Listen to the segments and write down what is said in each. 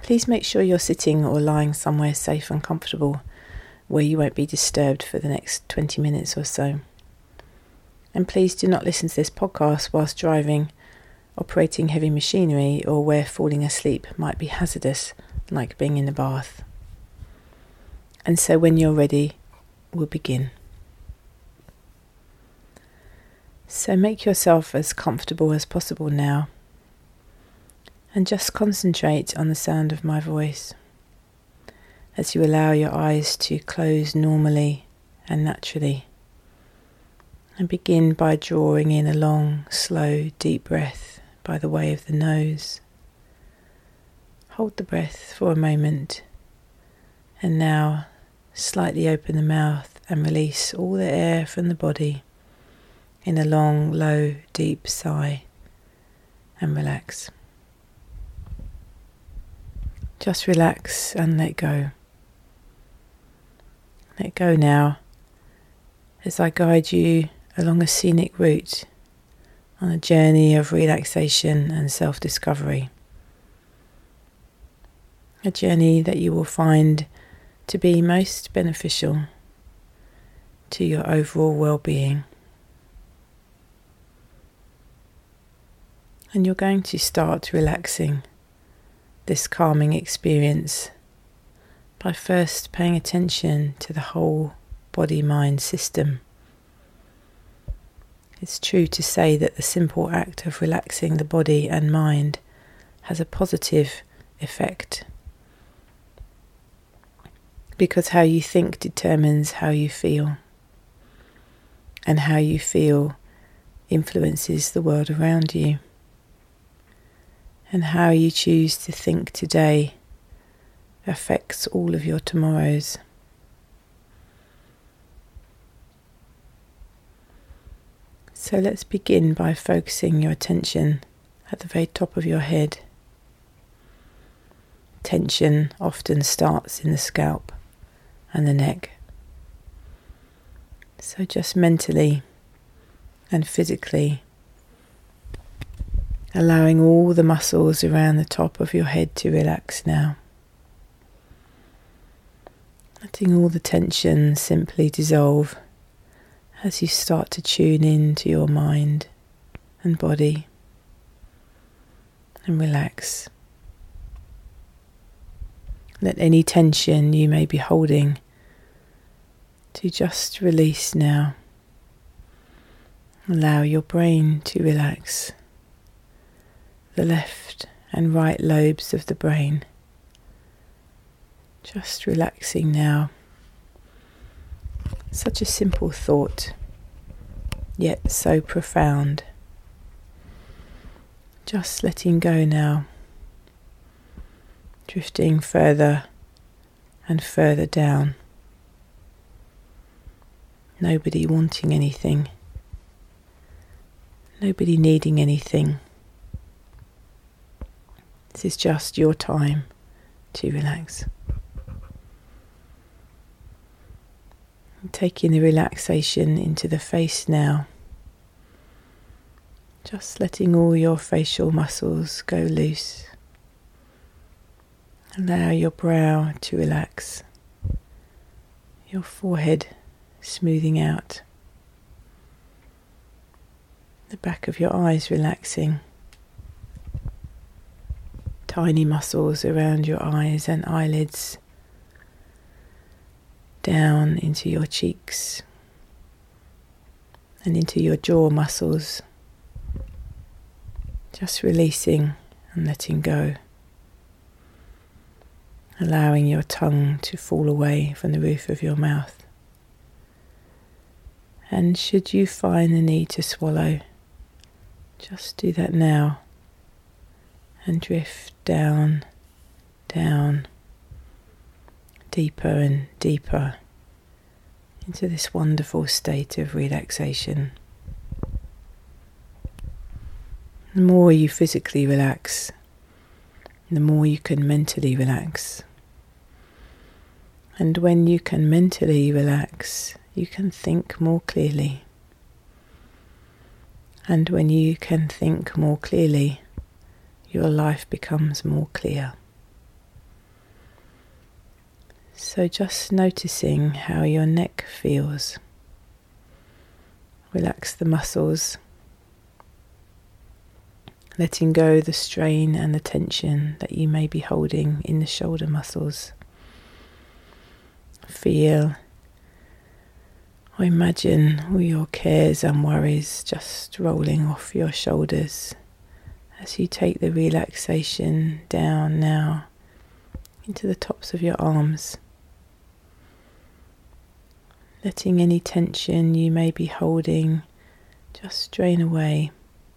Please make sure you're sitting or lying somewhere safe and comfortable where you won't be disturbed for the next 20 minutes or so. And please do not listen to this podcast whilst driving, operating heavy machinery, or where falling asleep might be hazardous, like being in a bath. And so when you're ready, we'll begin. So make yourself as comfortable as possible now, and just concentrate on the sound of my voice as you allow your eyes to close normally and naturally. And begin by drawing in a long, slow, deep breath by the way of the nose. Hold the breath for a moment, and now slightly open the mouth and release all the air from the body in a long, low, deep sigh, and relax. Just relax and let go. Let go now as I guide you along a scenic route on a journey of relaxation and self-discovery. A journey that you will find to be most beneficial to your overall well-being. And you're going to start relaxing this calming experience by first paying attention to the whole body-mind system. It's true to say that the simple act of relaxing the body and mind has a positive effect, because how you think determines how you feel, and how you feel influences the world around you, and how you choose to think today affects all of your tomorrows. So let's begin by focusing your attention at the very top of your head. Tension often starts in the scalp and the neck. So just mentally and physically allowing all the muscles around the top of your head to relax now. Letting all the tension simply dissolve as you start to tune in to your mind and body and relax. Let any tension you may be holding to just release now. Allow your brain to relax. The left and right lobes of the brain. Just relaxing now. Such a simple thought, yet so profound. Just letting go now. Drifting further and further down. Nobody wanting anything. Nobody needing anything. This is just your time to relax. Taking the relaxation into the face now. Just letting all your facial muscles go loose. Allow your brow to relax. Your forehead smoothing out. The back of your eyes relaxing. Tiny muscles around your eyes and eyelids. Down into your cheeks and into your jaw muscles. Just releasing and letting go. Allowing your tongue to fall away from the roof of your mouth. And should you find the need to swallow, just do that now. And drift down, down, deeper and deeper into this wonderful state of relaxation. The more you physically relax, the more you can mentally relax. And when you can mentally relax, you can think more clearly. And when you can think more clearly, your life becomes more clear. So just noticing how your neck feels. Relax the muscles, letting go the strain and the tension that you may be holding in the shoulder muscles. Feel or imagine all your cares and worries just rolling off your shoulders as you take the relaxation down now into the tops of your arms. Letting any tension you may be holding just drain away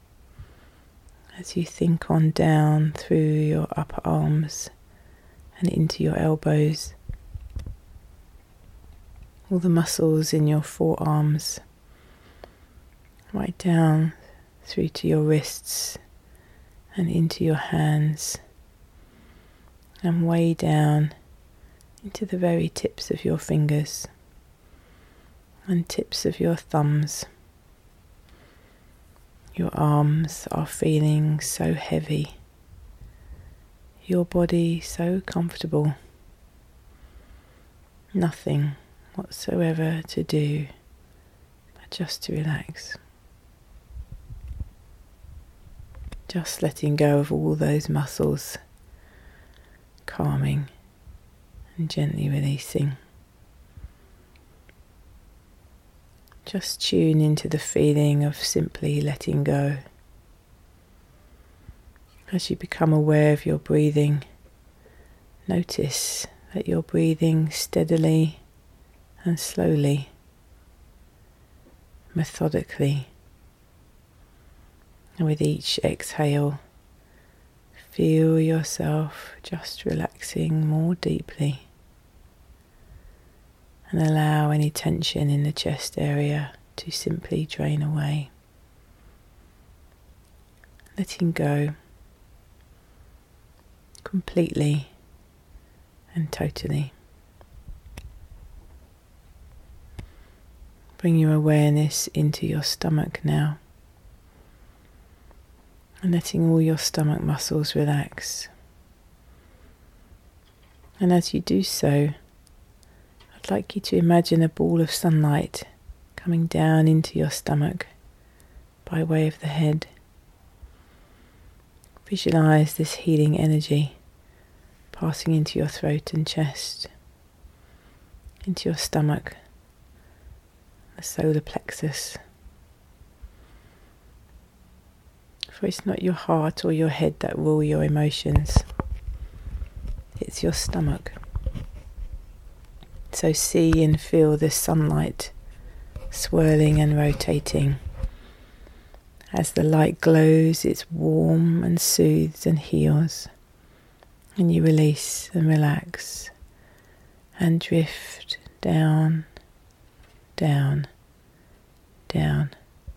as you think on down through your upper arms and into your elbows. All the muscles in your forearms, right down through to your wrists and into your hands, and way down into the very tips of your fingers and tips of your thumbs. Your arms are feeling so heavy, your body so comfortable, nothing whatsoever to do but just to relax. Just letting go of all those muscles, calming and gently releasing. Just tune into the feeling of simply letting go. As you become aware of your breathing, notice that you're breathing steadily and slowly, methodically. And with each exhale, feel yourself just relaxing more deeply. And allow any tension in the chest area to simply drain away. Letting go completely and totally. Bring your awareness into your stomach now. And letting all your stomach muscles relax. And as you do so, I'd like you to imagine a ball of sunlight coming down into your stomach by way of the head. Visualize this healing energy passing into your throat and chest, into your stomach, the solar plexus. For it's not your heart or your head that rule your emotions, it's your stomach. So see and feel this sunlight swirling and rotating. As the light glows, it's warm and soothes and heals. And you release and relax and drift down, down, down.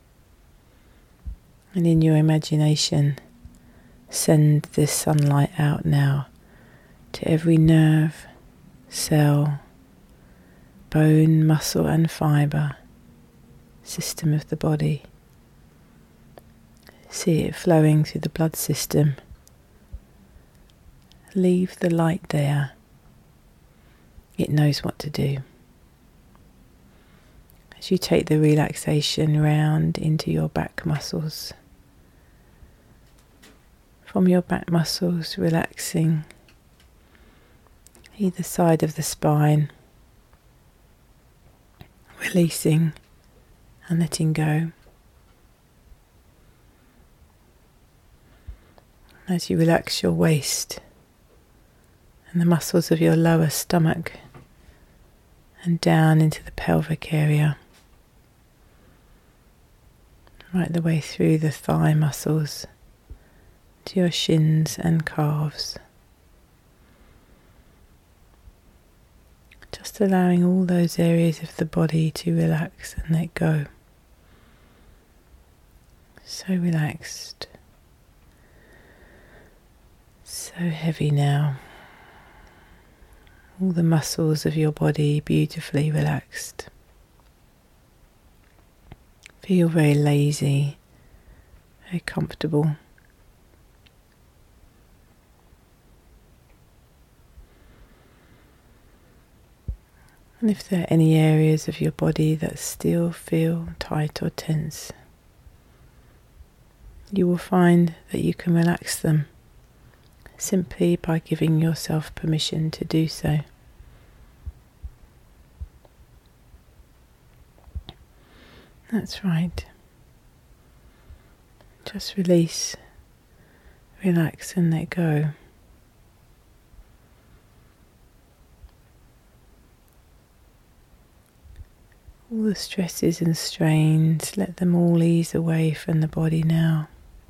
And in your imagination, send this sunlight out now to every nerve, cell, bone, muscle and fibre system of the body. See it flowing through the blood system. Leave the light there. It knows what to do. As you take the relaxation round into your back muscles. From your back muscles, relaxing either side of the spine. Releasing and letting go. As you relax your waist and the muscles of your lower stomach and down into the pelvic area, right the way through the thigh muscles to your shins and calves. Just allowing all those areas of the body to relax and let go. So relaxed. So heavy now. All the muscles of your body beautifully relaxed. Feel very lazy, very comfortable. And if there are any areas of your body that still feel tight or tense, you will find that you can relax them simply by giving yourself permission to do so. That's right. Just release, relax and let go. All the stresses and strains, let them all ease away from the body now.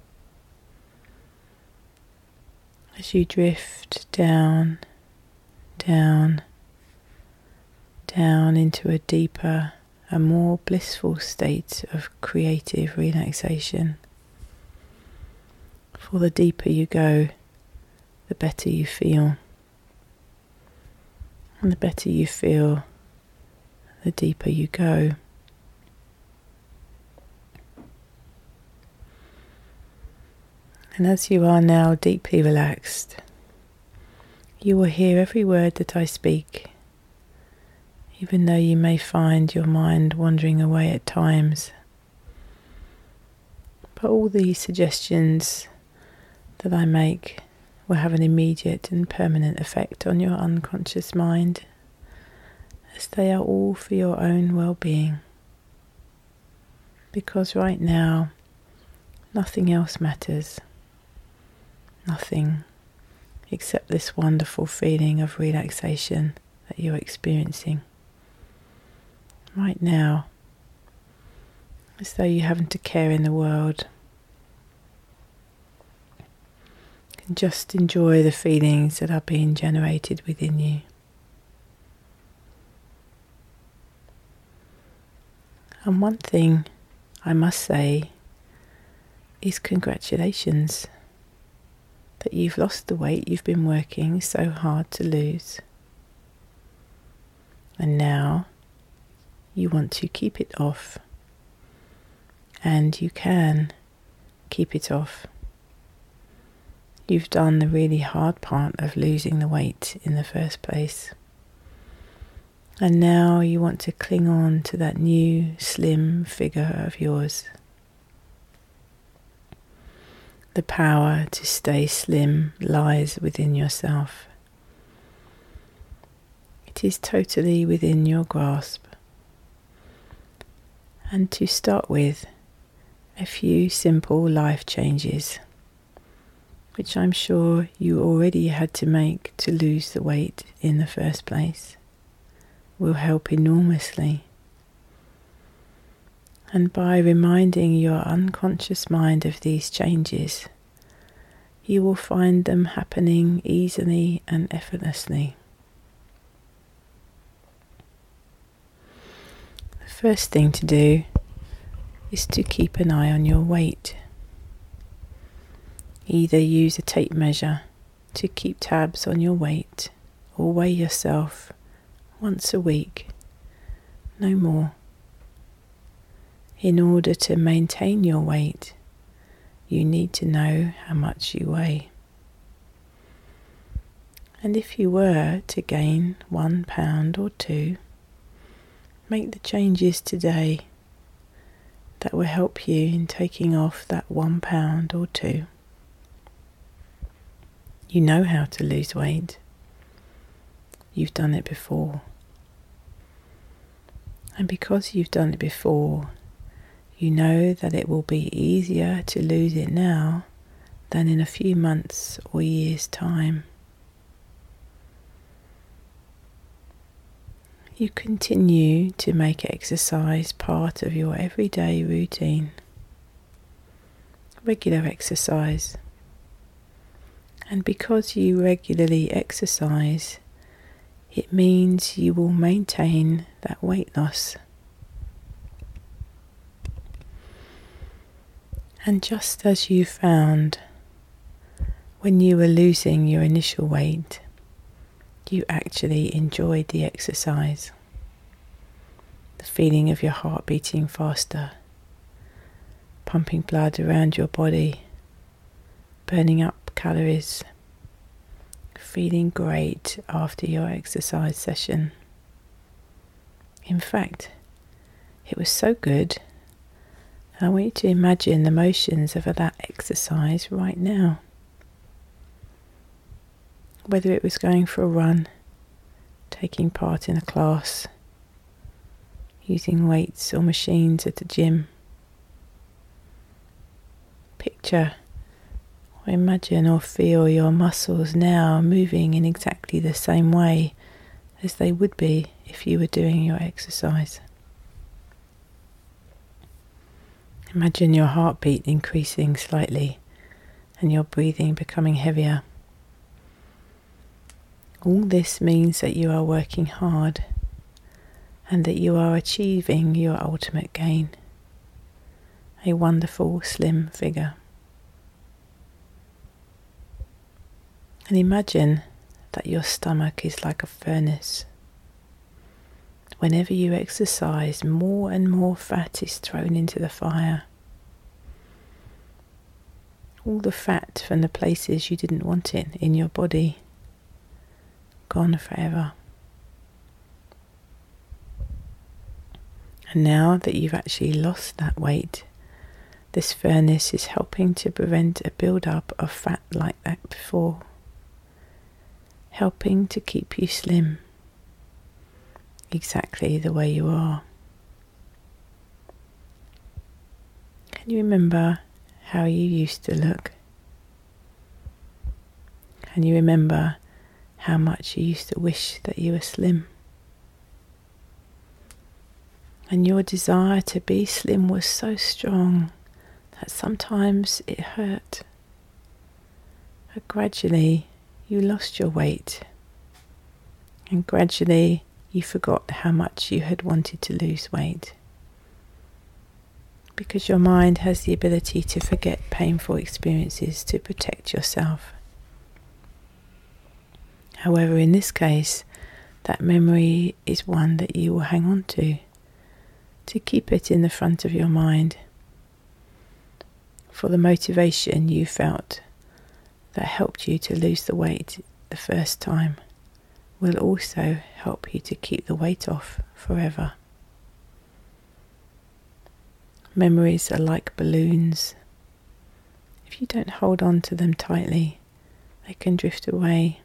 As you drift down, down, down into a deeper, a more blissful state of creative relaxation. For the deeper you go, the better you feel. And the better you feel, the deeper you go. And as you are now deeply relaxed, you will hear every word that I speak, even though you may find your mind wandering away at times. But all the suggestions that I make will have an immediate and permanent effect on your unconscious mind, as they are all for your own well-being. Because right now, nothing else matters. Nothing except this wonderful feeling of relaxation that you're experiencing. Right now, as though you haven't a care in the world. You can just enjoy the feelings that are being generated within you. And one thing I must say is congratulations that you've lost the weight you've been working so hard to lose. And now you want to keep it off. And you can keep it off. You've done the really hard part of losing the weight in the first place. And now you want to cling on to that new slim figure of yours. The power to stay slim lies within yourself. It is totally within your grasp. And to start with, a few simple life changes, which I'm sure you already had to make to lose the weight in the first place, will help enormously. And by reminding your unconscious mind of these changes, you will find them happening easily and effortlessly. The first thing to do is to keep an eye on your weight. Either use a tape measure to keep tabs on your weight, or weigh yourself once a week, no more. In order to maintain your weight, you need to know how much you weigh. And if you were to gain 1 pound or 2, make the changes today that will help you in taking off that 1 pound or 2. You know how to lose weight. You've done it before. And because you've done it before, you know that it will be easier to lose it now than in a few months or years' time. You continue to make exercise part of your everyday routine. Regular exercise. And because you regularly exercise, it means you will maintain that weight loss. And just as you found when you were losing your initial weight, you actually enjoyed the exercise. The feeling of your heart beating faster, pumping blood around your body, burning up calories, feeling great after your exercise session. In fact, it was so good. I want you to imagine the motions of that exercise right now. Whether it was going for a run, taking part in a class, using weights or machines at a gym. Picture or imagine or feel your muscles now moving in exactly the same way as they would be if you were doing your exercise. Imagine your heartbeat increasing slightly and your breathing becoming heavier. All this means that you are working hard and that you are achieving your ultimate gain, a wonderful slim figure. And imagine that your stomach is like a furnace. Whenever you exercise, more and more fat is thrown into the fire. All the fat from the places you didn't want it in your body, gone forever. And now that you've actually lost that weight, this furnace is helping to prevent a build-up of fat like that before, helping to keep you slim, exactly the way you are. Can you remember how you used to look? Can you remember how much you used to wish that you were slim? And your desire to be slim was so strong that sometimes it hurt. But gradually you lost your weight, and gradually you forgot how much you had wanted to lose weight. Because your mind has the ability to forget painful experiences to protect yourself. However, in this case, that memory is one that you will hang on to keep it in the front of your mind. For the motivation you felt that helped you to lose the weight the first time will also help you to keep the weight off forever. Memories are like balloons. If you don't hold on to them tightly, they can drift away.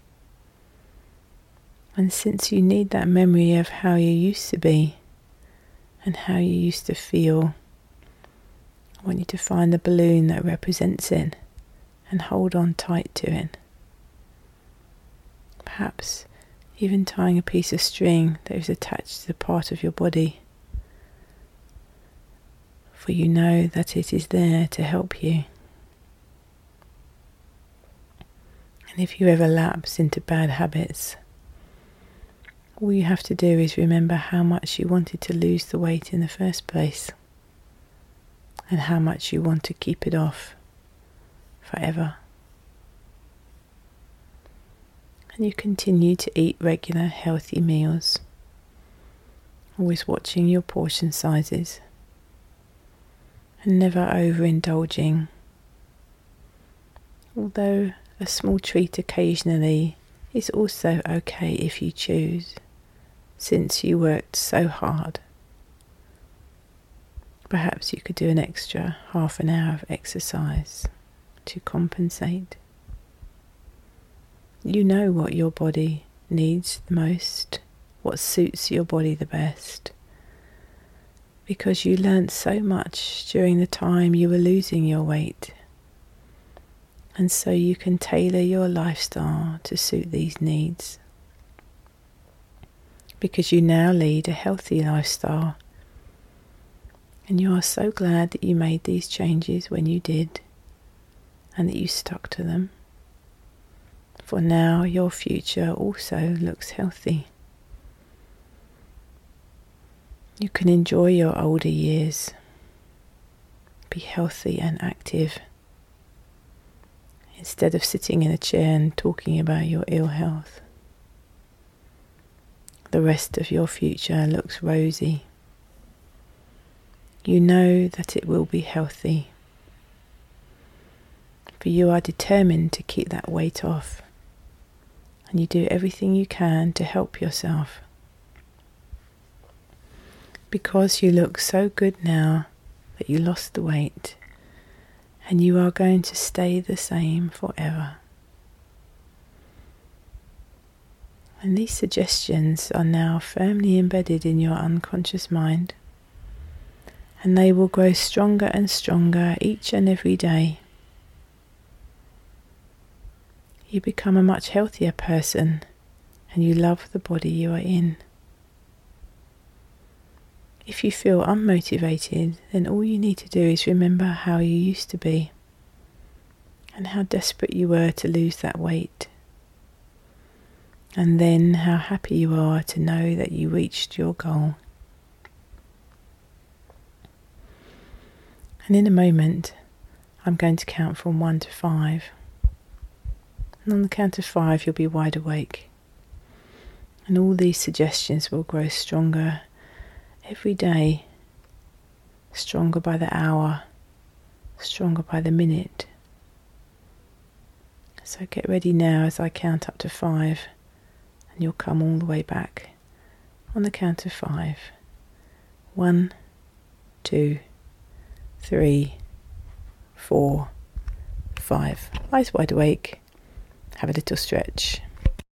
And since you need that memory of how you used to be and how you used to feel, I want you to find the balloon that represents it and hold on tight to it. Perhaps even tying a piece of string that is attached to the part of your body, for you know that it is there to help you. And if you ever lapse into bad habits, all you have to do is remember how much you wanted to lose the weight in the first place and how much you want to keep it off forever. And you continue to eat regular healthy meals, always watching your portion sizes and never overindulging. Although a small treat occasionally is also okay if you choose, since you worked so hard. Perhaps you could do an extra half an hour of exercise to compensate. You know what your body needs the most, what suits your body the best, because you learned so much during the time you were losing your weight. And so you can tailor your lifestyle to suit these needs. Because you now lead a healthy lifestyle. And you are so glad that you made these changes when you did, and that you stuck to them. For now your future also looks healthy. You can enjoy your older years, be healthy and active, instead of sitting in a chair and talking about your ill health. The rest of your future looks rosy. You know that it will be healthy, for you are determined to keep that weight off, and you do everything you can to help yourself. because you look so good now that you lost the weight, and you are going to stay the same forever. And these suggestions are now firmly embedded in your unconscious mind, and they will grow stronger and stronger each and every day. You become a much healthier person, and you love the body you are in. If you feel unmotivated, then all you need to do is remember how you used to be, and how desperate you were to lose that weight. And then how happy you are to know that you reached your goal. And in a moment, I'm going to count from 1 to 5. And on the count of 5, you'll be wide awake. And all these suggestions will grow stronger every day, stronger by the hour, stronger by the minute. So get ready now as I count up to 5. And you'll come all the way back on the count of 5. 1, 2, 3, 4, 5. Eyes wide awake. Have a little stretch.